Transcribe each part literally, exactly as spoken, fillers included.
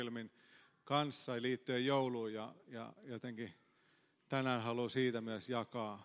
evankeliumin kanssa liittyen jouluun ja, ja jotenkin tänään haluan siitä myös jakaa.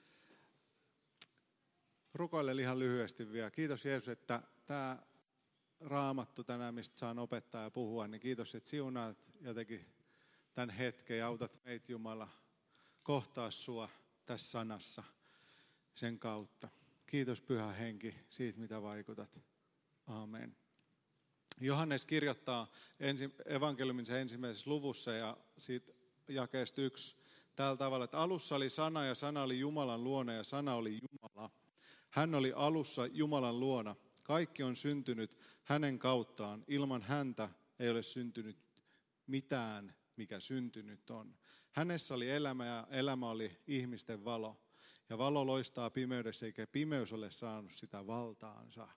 Rukoilen ihan lyhyesti vielä. Kiitos Jeesus, että tämä Raamattu tänään, mistä saan opettaa ja puhua, niin kiitos, että siunaat jotenkin tämän hetken ja autat meitä Jumala kohtaa sua tässä sanassa sen kautta. Kiitos Pyhä Henki siitä, mitä vaikutat. Aamen. Johannes kirjoittaa ensi, evankeliuminsa ensimmäisessä luvussa ja siitä jakeesta yksi tällä tavalla, että alussa oli sana ja sana oli Jumalan luona ja sana oli Jumala. Hän oli alussa Jumalan luona. Kaikki on syntynyt hänen kauttaan. Ilman häntä ei ole syntynyt mitään, mikä syntynyt on. Hänessä oli elämä ja elämä oli ihmisten valo. Ja valo loistaa pimeydessä, eikä pimeys ole saanut sitä valtaansa.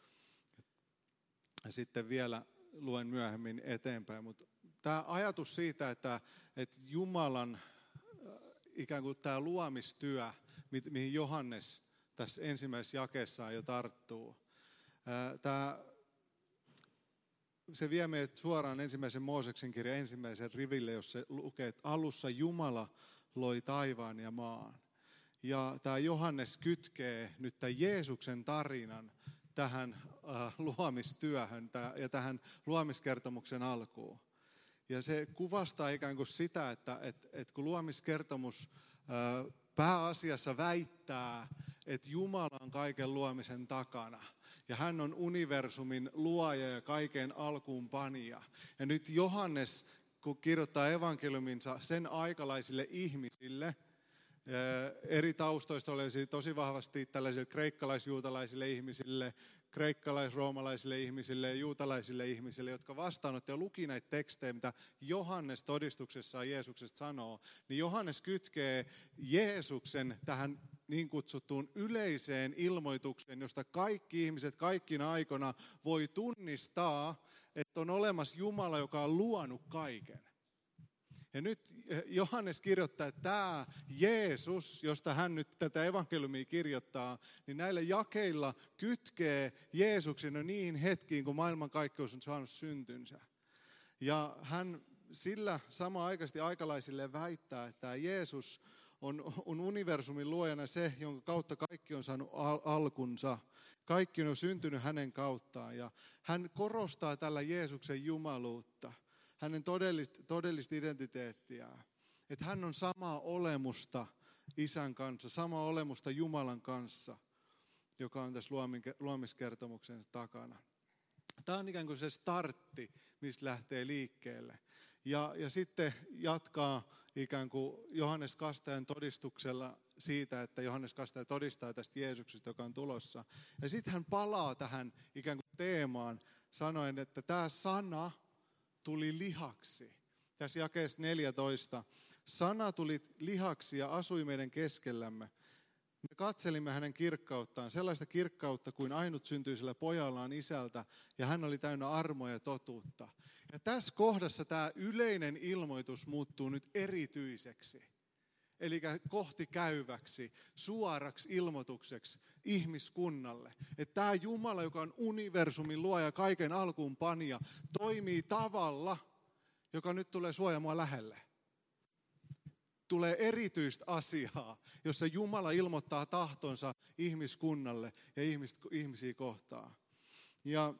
Ja sitten vielä luen myöhemmin eteenpäin. Mutta tämä ajatus siitä, että, että Jumalan ikään kuin tämä luomistyö, mihin Johannes tässä ensimmäisessä jakeessaan jo tarttuu. Tämä, se vie meidät suoraan ensimmäisen Mooseksen kirjan ensimmäisen riville, jos se lukee, että alussa Jumala loi taivaan ja maan. Ja tämä Johannes kytkee nyt tämän Jeesuksen tarinan tähän äh, luomistyöhön ja tähän luomiskertomuksen alkuun. Ja se kuvastaa ikään kuin sitä, että, että, että kun luomiskertomus äh, pääasiassa väittää, että Jumala on kaiken luomisen takana. Ja hän on universumin luoja ja kaiken alkuunpanija. Ja nyt Johannes, kun kirjoittaa evankeliuminsa sen aikalaisille ihmisille, eri taustoista olisi tosi vahvasti tällaisille kreikkalaisjuutalaisille ihmisille, kreikkalais-roomalaisille ihmisille ja juutalaisille ihmisille, jotka vastaanotti ja luki näitä tekstejä, mitä Johannes todistuksessaan Jeesuksesta sanoo, niin Johannes kytkee Jeesuksen tähän niin kutsuttuun yleiseen ilmoitukseen, josta kaikki ihmiset kaikkina aikoina voi tunnistaa, että on olemassa Jumala, joka on luonut kaiken. Ja nyt Johannes kirjoittaa, että tämä Jeesus, josta hän nyt tätä evankeliumia kirjoittaa, niin näillä jakeilla kytkee Jeesuksen jo niihin hetkiin, kun maailmankaikkeus on saanut syntynsä. Ja hän sillä samanaikaisesti aikalaisille väittää, että tämä Jeesus on, on universumin luojana se, jonka kautta kaikki on saanut al- alkunsa. Kaikki on jo syntynyt hänen kauttaan ja hän korostaa tällä Jeesuksen jumaluutta. Hänen todellista, todellista identiteettiään. Että hän on samaa olemusta Isän kanssa, samaa olemusta Jumalan kanssa, joka on tässä luomiskertomuksen takana. Tämä on ikään kuin se startti, mistä lähtee liikkeelle. Ja, ja sitten jatkaa ikään kuin Johannes Kastajan todistuksella siitä, että Johannes Kastaja todistaa tästä Jeesuksesta, joka on tulossa. Ja sitten hän palaa tähän ikään kuin teemaan sanoen, että tämä sana tuli lihaksi. Tässä jakeessa neljätoista. Sana tuli lihaksi ja asui meidän keskellämme. Me katselimme hänen kirkkauttaan, sellaista kirkkautta kuin ainut syntyisellä pojallaan isältä, ja hän oli täynnä armoa ja totuutta. Ja tässä kohdassa tämä yleinen ilmoitus muuttuu nyt erityiseksi. Eli kohti käyväksi, suoraksi ilmoitukseksi ihmiskunnalle. Että tämä Jumala, joka on universumin luoja, kaiken alkuun panija, toimii tavalla, joka nyt tulee suojaamaan lähelle. Tulee erityistä asiaa, jossa Jumala ilmoittaa tahtonsa ihmiskunnalle ja ihmis, ihmisiä kohtaan. Ja,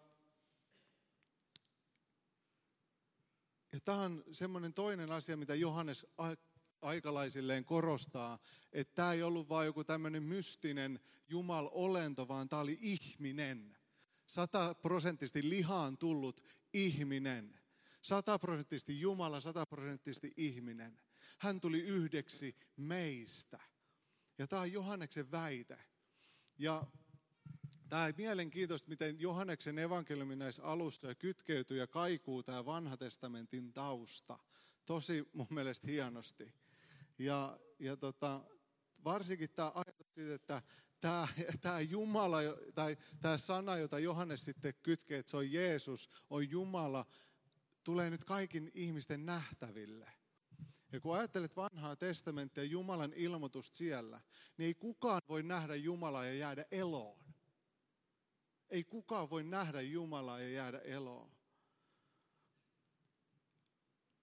ja tämä on semmoinen toinen asia, mitä Johannes aikalaisilleen korostaa, että tämä ei ollut vain joku tämmöinen mystinen Jumal-olento, vaan tämä oli ihminen. Sataprosenttisesti lihaan tullut ihminen. Sataprosenttisesti Jumala, sataprosenttisesti ihminen. Hän tuli yhdeksi meistä. Ja tämä on Johanneksen väite. Ja tämä on mielenkiintoista, miten Johanneksen evankeliumi näissä alussa kytkeytyy ja kaikuu tämä vanha testamentin tausta. Tosi mun mielestä hienosti. Ja, ja tota, varsinkin tämä ajatus siitä, että tämä, tämä Jumala, tai tämä sana, jota Johannes sitten kytkee, että se on Jeesus, on Jumala, tulee nyt kaikin ihmisten nähtäville. Ja kun ajattelet vanhaa testamenttia, Jumalan ilmoitusta siellä, niin ei kukaan voi nähdä Jumalaa ja jäädä eloon. Ei kukaan voi nähdä Jumalaa ja jäädä eloon.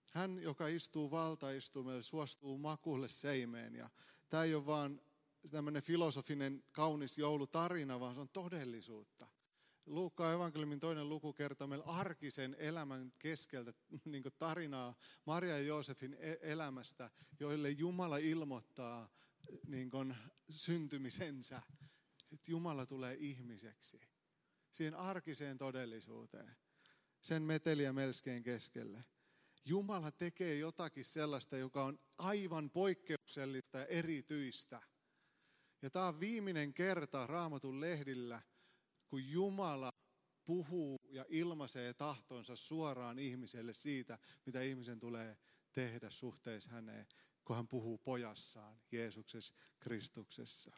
Hän, joka istuu valtaistumelle, suostuu makuulle seimeen. Ja tämä ei ole vaan tämmöinen filosofinen kaunis joulutarina, vaan se on todellisuutta. Luukkaan evankeliumin toinen luku kertoo meille arkisen elämän keskeltä niin kuin tarinaa Maria ja Joosefin elämästä, joille Jumala ilmoittaa niin kuin syntymisensä, että Jumala tulee ihmiseksi. Siihen arkiseen todellisuuteen, sen meteli ja melskeen keskelle. Jumala tekee jotakin sellaista, joka on aivan poikkeuksellista ja erityistä. Ja tämä on viimeinen kerta Raamatun lehdillä, kun Jumala puhuu ja ilmaisee tahtonsa suoraan ihmiselle siitä, mitä ihmisen tulee tehdä suhteessa häneen, kun hän puhuu pojassaan, Jeesuksessa Kristuksessa.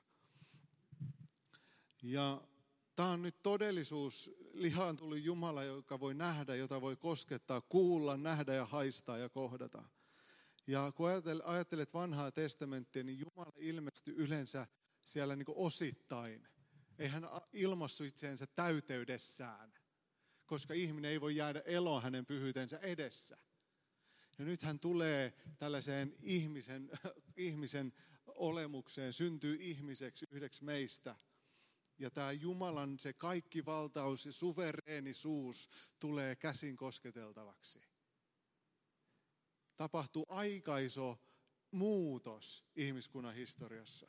Ja tämä on nyt todellisuus, lihaan tullut Jumala, joka voi nähdä, jota voi koskettaa, kuulla, nähdä ja haistaa ja kohdata. Ja kun ajattelet vanhaa testamenttia, niin Jumala ilmestyi yleensä siellä niin kuin osittain. Ei hän ilmaissut itseensä täyteydessään, koska ihminen ei voi jäädä eloon hänen pyhyytensä edessä. Ja nyt hän tulee tällaiseen ihmisen, ihmisen olemukseen, syntyy ihmiseksi yhdeksi meistä. Ja tämä Jumalan se kaikki valtaus ja suvereenisuus tulee käsin kosketeltavaksi. Tapahtuu aika iso muutos ihmiskunnan historiassa.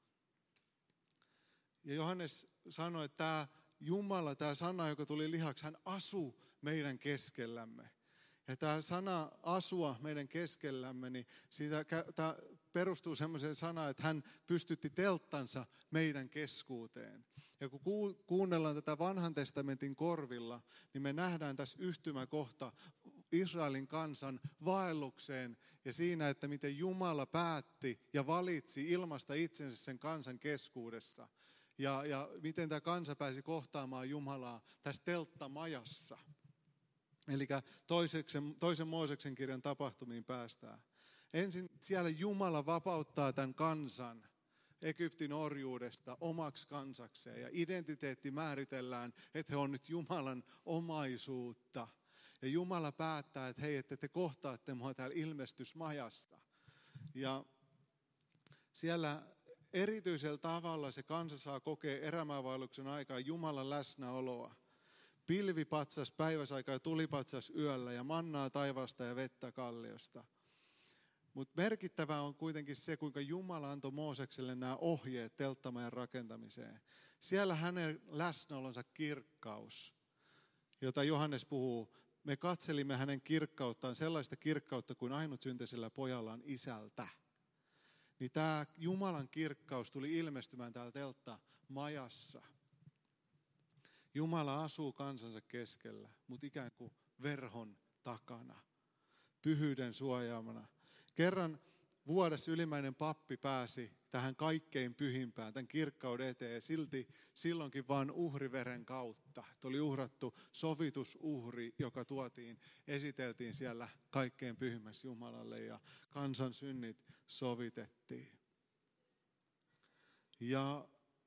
Ja Johannes sanoi, että tämä Jumala, tämä sana, joka tuli lihaksi, hän asui meidän keskellämme. Ja tämä sana asua meidän keskellämme, niin siitä, tämä perustuu semmoiseen sanaan, että hän pystytti telttansa meidän keskuuteen. Ja kun kuunnellaan tätä vanhan testamentin korvilla, niin me nähdään tässä yhtymäkohta Israelin kansan vaellukseen ja siinä, että miten Jumala päätti ja valitsi ilmasta itsensä sen kansan keskuudessa. Ja, ja miten tämä kansa pääsi kohtaamaan Jumalaa tässä telttamajassa. Eli toisen Mooseksen kirjan tapahtumiin päästään. Ensin siellä Jumala vapauttaa tämän kansan Egyptin orjuudesta omaksi kansakseen. Ja identiteetti määritellään, että he on nyt Jumalan omaisuutta. Ja Jumala päättää, että hei, että te kohtaatte mua täällä ilmestysmajassa. Ja siellä erityisellä tavalla se kansa saa kokea erämaavaelluksen aikaa Jumalan läsnäoloa. Pilvi patsas päiväsaikaa ja tulipatsas yöllä ja mannaa taivaasta ja vettä kalliosta. Mutta merkittävää on kuitenkin se, kuinka Jumala antoi Moosekselle nämä ohjeet telttamajan rakentamiseen. Siellä hänen läsnäolonsa kirkkaus, jota Johannes puhuu, me katselimme hänen kirkkauttaan, sellaista kirkkautta kuin ainutsyntyisellä pojalla on isältä. Niin tämä Jumalan kirkkaus tuli ilmestymään täällä telttamajassa. Jumala asuu kansansa keskellä, mutta ikään kuin verhon takana, pyhyyden suojaamana. Kerran vuodessa ylimmäinen pappi pääsi tähän kaikkein pyhimpään, tämän kirkkauden eteen, silti silloinkin vain uhriveren kautta. Että oli uhrattu sovitusuhri, joka tuotiin, esiteltiin siellä kaikkein pyhimmässä Jumalalle ja kansan synnit sovitettiin. Ja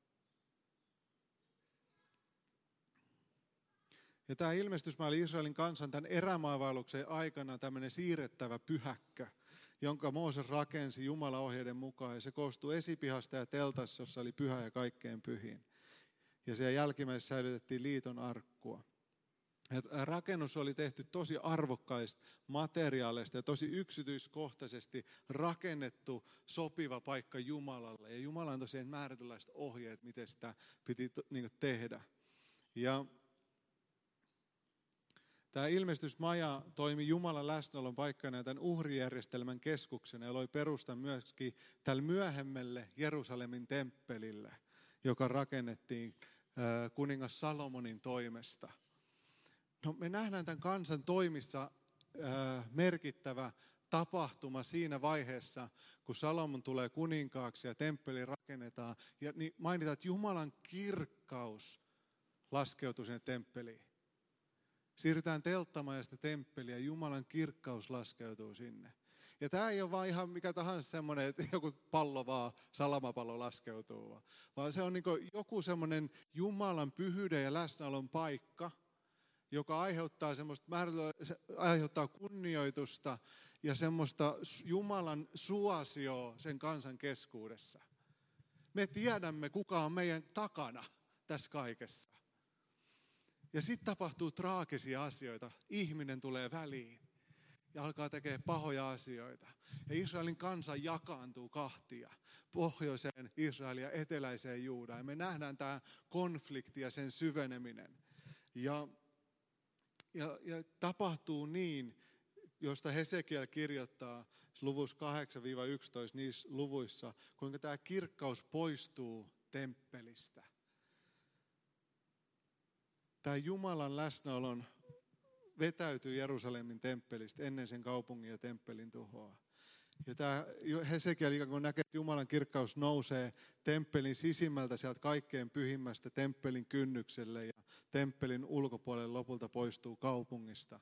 Ja tämä ilmestysmaa oli Israelin kansan tämän erämaavaelluksen aikana tämmöinen siirrettävä pyhäkkö, jonka Mooses rakensi Jumalan ohjeiden mukaan. Ja se koostui esipihasta ja teltassa, jossa oli pyhä ja kaikkein pyhin. Ja siellä jälkimmäisessä säilytettiin liiton arkkua. Ja rakennus oli tehty tosi arvokkaista materiaaleista ja tosi yksityiskohtaisesti rakennettu sopiva paikka Jumalalle. Ja Jumala on tosiaan määrätynlaiset ohjeet, miten sitä piti tehdä. Ja tämä ilmestysmaja toimi Jumalan läsnäolon paikkana ja tämän uhrijärjestelmän keskuksena ja loi perustan myöskin tälle myöhemmälle Jerusalemin temppelille, joka rakennettiin kuningas Salomonin toimesta. No, me nähdään tämän kansan toimissa merkittävä tapahtuma siinä vaiheessa, kun Salomon tulee kuninkaaksi ja temppeli rakennetaan. Ja niin mainitaan, että Jumalan kirkkaus laskeutui sinne temppeliin. Siirrytään telttamajasta temppeliin ja Jumalan kirkkaus laskeutuu sinne. Ja tämä ei ole vaan ihan mikä tahansa semmoinen, että joku pallo vaan, salamapallo laskeutuu. Vaan se on niin kuin joku semmoinen Jumalan pyhyyden ja läsnäolon paikka, joka aiheuttaa, semmoista, aiheuttaa kunnioitusta ja semmoista Jumalan suosioa sen kansan keskuudessa. Me tiedämme, kuka on meidän takana tässä kaikessa. Ja sitten tapahtuu traagisia asioita. Ihminen tulee väliin ja alkaa tekemään pahoja asioita. Ja Israelin kansa jakaantuu kahtia, pohjoiseen Israeliin ja eteläiseen Juudaan. Ja me nähdään tämä konflikti ja sen syveneminen. Ja, ja, ja tapahtuu niin, josta Hesekiel kirjoittaa luvussa kahdeksan yksitoista niissä luvuissa, kuinka tämä kirkkaus poistuu temppelistä. Tämä Jumalan läsnäolon vetäytyy Jerusalemin temppelistä ennen sen kaupungin ja temppelin tuhoa. Ja tämä Hesekiel ikään kuin näkee, että Jumalan kirkkaus nousee temppelin sisimmältä sieltä kaikkein pyhimmästä temppelin kynnykselle ja temppelin ulkopuolelle lopulta poistuu kaupungista.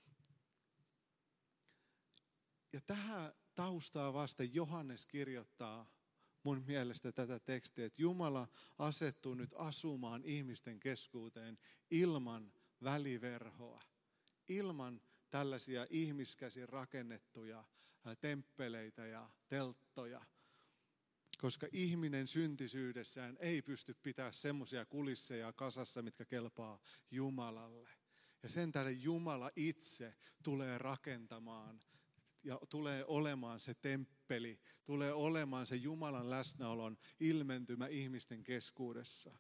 Ja tähän taustaa vasten Johannes kirjoittaa mun mielestä tätä tekstiä, että Jumala asettuu nyt asumaan ihmisten keskuuteen ilman väliverhoa, ilman tällaisia ihmiskäsin rakennettuja temppeleitä ja telttoja, koska ihminen syntisyydessään ei pysty pitämään semmoisia kulisseja kasassa, mitkä kelpaa Jumalalle. Ja sen tähden Jumala itse tulee rakentamaan ja tulee olemaan se temppeli, tulee olemaan se Jumalan läsnäolon ilmentymä ihmisten keskuudessa.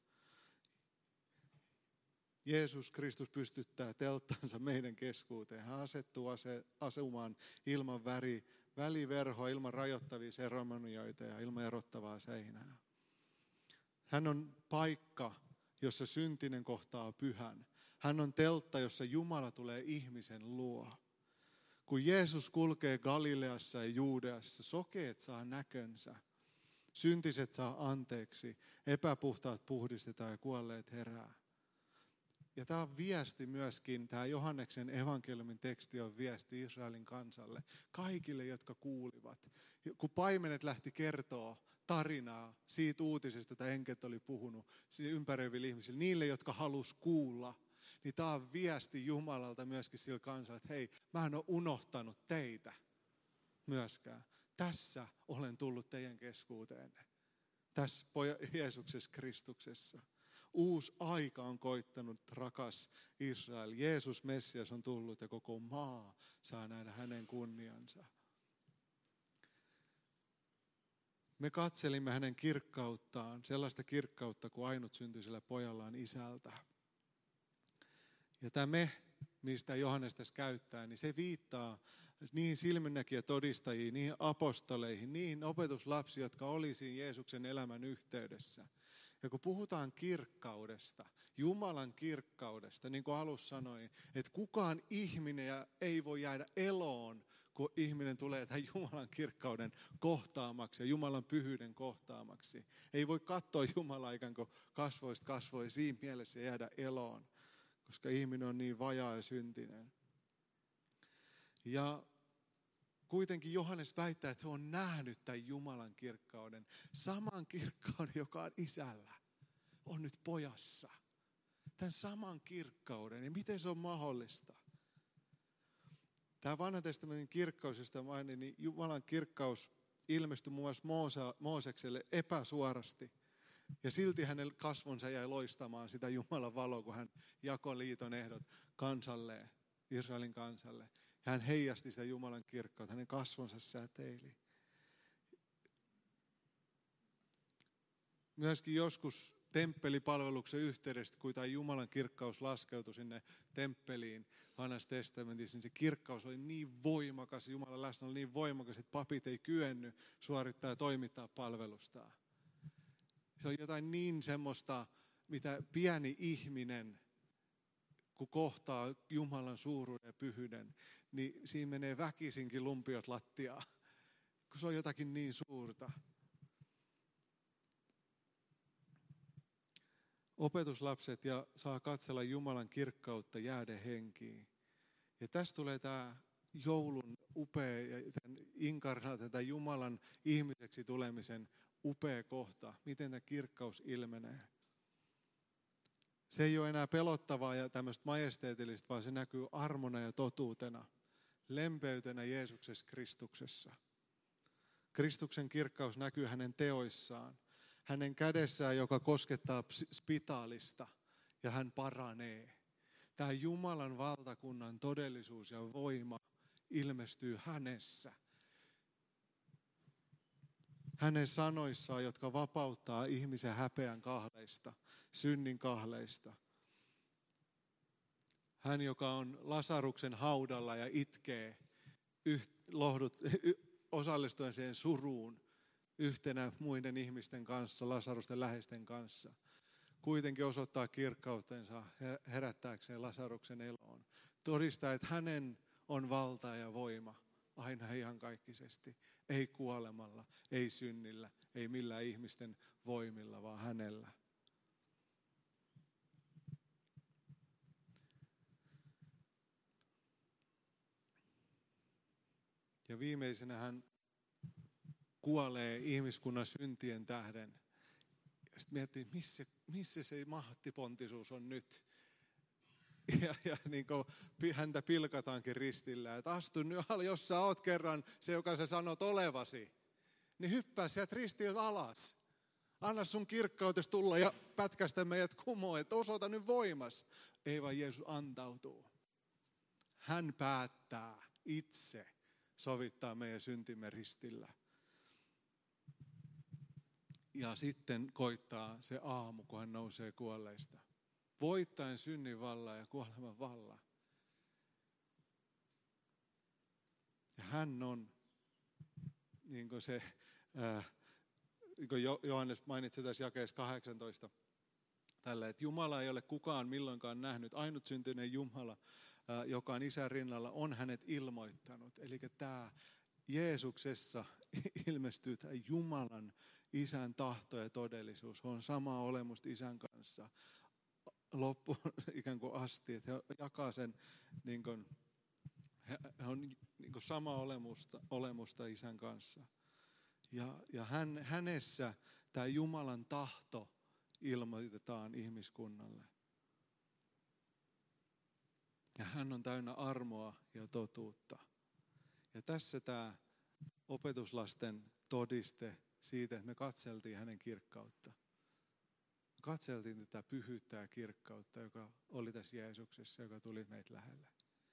Jeesus Kristus pystyttää telttansa meidän keskuuteen. Hän asettuu ase, asumaan ilman väri, väliverhoa, ilman rajoittavia seremonioita ja ilman erottavaa seinää. Hän on paikka, jossa syntinen kohtaa pyhän. Hän on teltta, jossa Jumala tulee ihmisen luo. Kun Jeesus kulkee Galileassa ja Juudeassa, sokeet saa näkönsä, syntiset saa anteeksi, epäpuhtaat puhdistetaan ja kuolleet herää. Ja tämä on viesti myöskin, tämä Johanneksen evankeliumin teksti on viesti Israelin kansalle, kaikille, jotka kuulivat. Kun paimenet lähti kertoa tarinaa siitä uutisesta, jota enket oli puhunut ympäröiville ihmisille, niille, jotka halusi kuulla, niin tämä on viesti Jumalalta myöskin sille kansalle, että hei, mä en ole unohtanut teitä myöskään. Tässä olen tullut teidän keskuuteenne, tässä Jeesuksessa Kristuksessa. Uusi aika on koittanut, rakas Israel. Jeesus Messias on tullut ja koko maa saa nähdä hänen kunniansa. Me katselimme hänen kirkkauttaan, sellaista kirkkautta kuin ainutsyntyisellä pojallaan isältä. Ja tämä me, mistä Johannes tässä käyttää, niin se viittaa niihin silminnäkijätodistajiin, niihin apostoleihin, niihin opetuslapsiin, jotka oli siinä Jeesuksen elämän yhteydessä. Ja kun puhutaan kirkkaudesta, Jumalan kirkkaudesta, niin kuin alussa sanoin, että kukaan ihminen ei voi jäädä eloon, kun ihminen tulee tämän Jumalan kirkkauden kohtaamaksi ja Jumalan pyhyyden kohtaamaksi. Ei voi katsoa Jumalaa ikään kuin kasvoista kasvoja siinä mielessä jäädä eloon, koska ihminen on niin vajaa ja syntinen. Ja kuitenkin Johannes väittää, että hän on nähnyt tämän Jumalan kirkkauden. Saman kirkkauden, joka on isällä, on nyt pojassa. Tämän saman kirkkauden. Ja miten se on mahdollista? Tämä vanhan testamentin kirkkaus, josta mainin, niin Jumalan kirkkaus ilmestyi muun muassa Moose- Moosekselle epäsuorasti. Ja silti hänen kasvonsa jäi loistamaan sitä Jumalan valoa, kun hän jakoi liiton ehdot kansalle, Israelin kansalle. Hän heijasti sitä Jumalan kirkkautta, hänen kasvonsa säteili. Myöskin joskus temppelipalveluksen yhteydessä, kun tämä Jumalan kirkkaus laskeutui sinne temppeliin vanhassa testamentissa, niin se kirkkaus oli niin voimakas, Jumalan läsnä oli niin voimakas, että papit ei kyennyt suorittaa ja toimittaa palvelustaan. Se on jotain niin semmoista, mitä pieni ihminen, kun kohtaa Jumalan suuruuden ja pyhyyden, niin siinä menee väkisinkin lumpiot lattiaan, kun se on jotakin niin suurta. Opetuslapset ja saa katsella Jumalan kirkkautta jääden henkiin. Ja tästä tulee tämä joulun upea ja inkarnaatio, tämä Jumalan ihmiseksi tulemisen upea kohta, miten tämä kirkkaus ilmenee. Se ei ole enää pelottavaa ja tämmöistä majesteetillista, vaan se näkyy armona ja totuutena, lempeytenä Jeesuksessa Kristuksessa. Kristuksen kirkkaus näkyy hänen teoissaan, hänen kädessään, joka koskettaa spitaalista ja hän paranee. Tämä Jumalan valtakunnan todellisuus ja voima ilmestyy hänessä. Hänen sanoissaan, jotka vapauttaa ihmisen häpeän kahleista, synnin kahleista. Hän, joka on Lasaruksen haudalla ja itkee yht, lohdut, osallistuen siihen suruun yhtenä muiden ihmisten kanssa, Lasarusten läheisten kanssa. Kuitenkin osoittaa kirkkautensa herättääkseen Lasaruksen eloon. Todistaa, että hänen on valta ja voima aina iankaikkisesti. Ei kuolemalla, ei synnillä, ei millään ihmisten voimilla, vaan hänellä. Ja viimeisenä hän kuolee ihmiskunnan syntien tähden. Ja sitten miettii, missä, missä se mahtipontisuus on nyt. Ja, ja niin kuin häntä pilkataankin ristillä, että astu nyt, jos sä oot kerran se, joka sä sanot olevasi, niin hyppää sieltä ristiltä alas. Anna sun kirkkautes tulla ja pätkästä meidät kumoon, että osoita nyt voimas. Ei vaan Jeesus antautuu. Hän päättää itse sovittaa meidän syntimme ristillä. Ja sitten koittaa se aamu, kun hän nousee kuolleista. Voittaen synnin vallan ja kuoleman vallan. Ja hän on, niin kuin se, äh, niin kuin Johannes mainitsi tässä jakeessa kahdeksantoista, tällä, että Jumala ei ole kukaan milloinkaan nähnyt. Ainut syntyinen Jumala, äh, joka on Isän rinnalla, on hänet ilmoittanut. Eli tämä Jeesuksessa ilmestyy tämä Jumalan Isän tahto ja todellisuus. On sama olemusta Isän kanssa. Loppuun ikään kuin asti, että he jakaa sen, niin kuin, he on niin kuin sama olemusta, olemusta Isän kanssa. Ja, ja hän, hänessä tämä Jumalan tahto ilmoitetaan ihmiskunnalle. Ja hän on täynnä armoa ja totuutta. Ja tässä tämä opetuslasten todiste siitä, että me katseltiin hänen kirkkautta. Katseltiin tätä pyhyyttä ja kirkkautta, joka oli tässä Jeesuksessa, joka tuli meitä lähelle.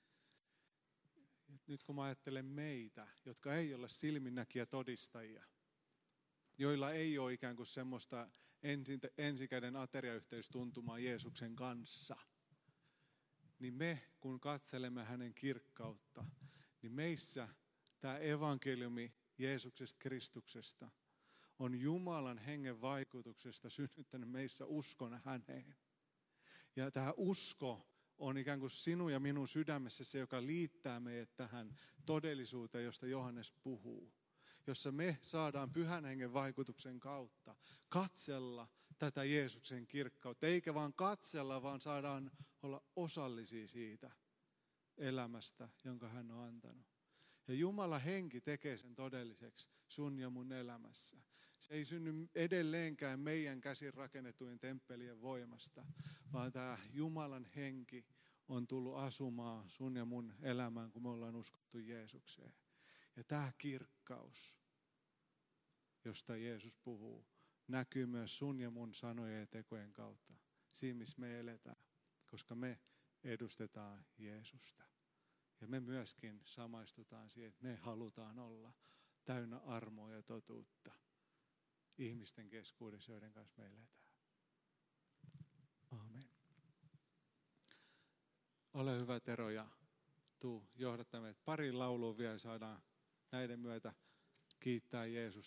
Nyt kun mä ajattelen meitä, jotka ei ole silminnäkijä todistajia, joilla ei ole ikään kuin semmoista ensikäden ateriayhteystuntumaa Jeesuksen kanssa, niin me, kun katselemme hänen kirkkautta, niin meissä tämä evankeliumi Jeesuksesta Kristuksesta on Jumalan hengen vaikutuksesta synnyttänyt meissä uskon häneen. Ja tämä usko on ikään kuin sinun ja minun sydämessä se, joka liittää meidät tähän todellisuuteen, josta Johannes puhuu. Jossa me saadaan pyhän hengen vaikutuksen kautta katsella tätä Jeesuksen kirkkautta. Eikä vaan katsella, vaan saadaan olla osallisia siitä elämästä, jonka hän on antanut. Ja Jumalan henki tekee sen todelliseksi sun ja mun elämässä. Se ei synny edelleenkään meidän käsin rakennetuin temppelien voimasta, vaan tämä Jumalan henki on tullut asumaan sun ja mun elämään, kun me ollaan uskottu Jeesukseen. Ja tämä kirkkaus, josta Jeesus puhuu, näkyy myös sun ja mun sanojen ja tekojen kautta. Siinä, missä me eletään, koska me edustetaan Jeesusta. Ja me myöskin samaistutaan siihen, että me halutaan olla täynnä armoa ja totuutta ihmisten keskuudessa, joiden kanssa me eletään. Aamen. Ole hyvä, Tero, ja tuu johdattamaan. Pari laulua vielä saadaan näiden myötä kiittää Jeesusta.